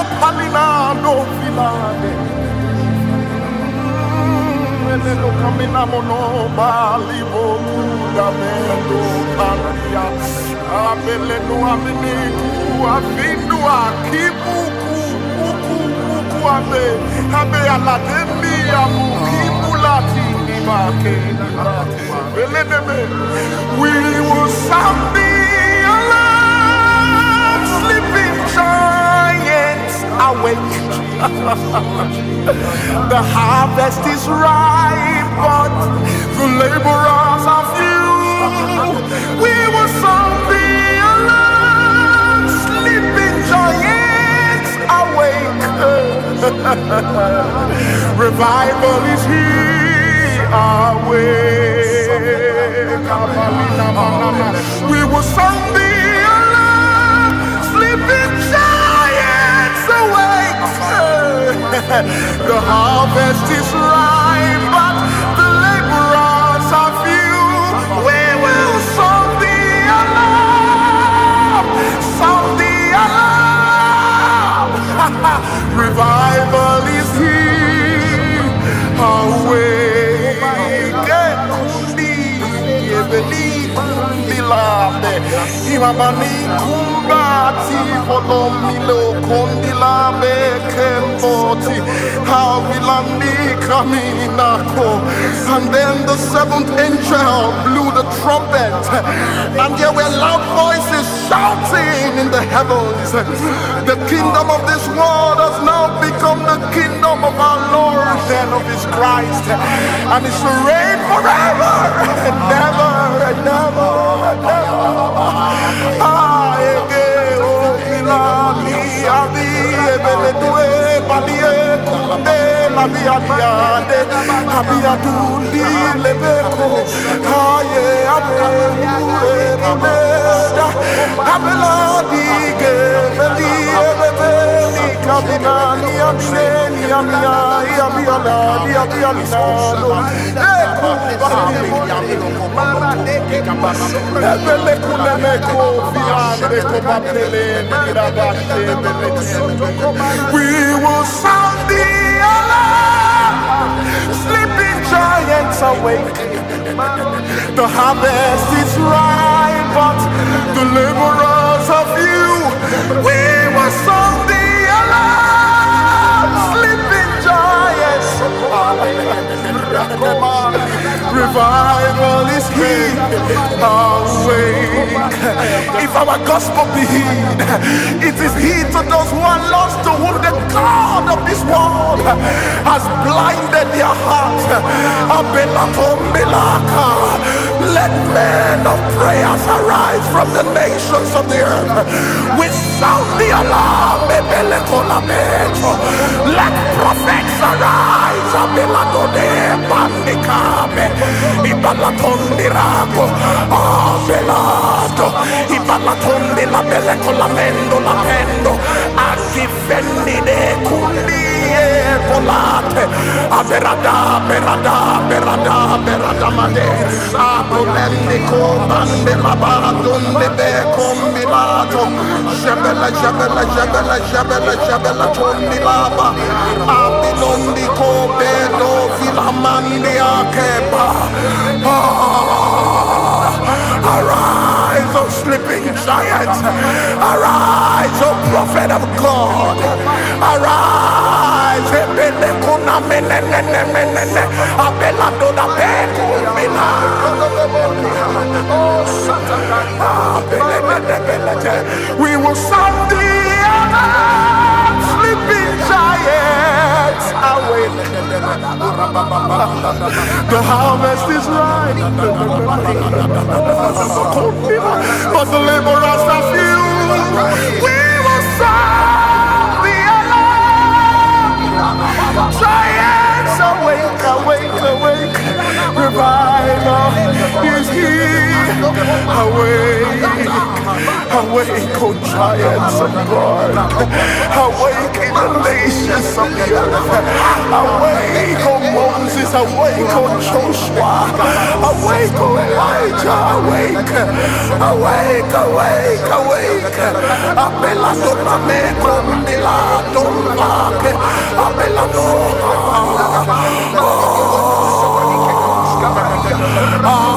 palina no filade. Meneno camina mono balibo da mendo paria. Abeleno aminiku avindu akibu kuku abe abe alademi amukibu lati nibake. We will sound the alarm, sleeping giants awake. The harvest is ripe, but the laborers are few. We will sound the alarm, sleeping giants awake. Revival is here, awake. We will sound the alarm, sleeping giants awake. The harvest is ripe, but the laborers are few. We will sound the alarm, sound the alarm. Revival is here, awake. Imamani kumbati volomilo kondilabe kemboti havilandi kaminako. And then the seventh angel blew the trumpet, and there were loud voices shouting in the heavens. The kingdom of this world has now become the kingdom of our Lord and of his Christ, and it shall reign forever and never and never and never. We will sound the alarm, sleeping giants awake. The harvest is ripe, but the laborers are few. We will sound the alarm, sleeping giants awake. Revival is here, awake. If our gospel be heed, it is heed to those who are lost, to whom the God of this world has blinded their hearts. Let men of prayers arise from the nations of the earth. We sound the alarm. Let prophets arise. Ibalatondirako, Abelado, Ibalatondi la belle con la mendo, la pendo, a difendi de cundie volate, Aberada, berada made, Abolendi comande la badonde be combinato, Jabella, Tondilaba, Abilondi cobedo, Filamandia keba. Arise, O sleeping giants. Arise, O prophet of God. Arise. We will sound the alarm, sleeping giants awake. The harvest is ripe, but the laborers are few. We will sound the alarm. Giants awake. Revival is here. Awake. Awake, O giants of God. Awake in the nations of the earth. Awake, O Moses. Awake, O Joshua. Awake, O Elijah. Awake. Awake, awake, awake. Abela dona me kondila dona. Abela dona.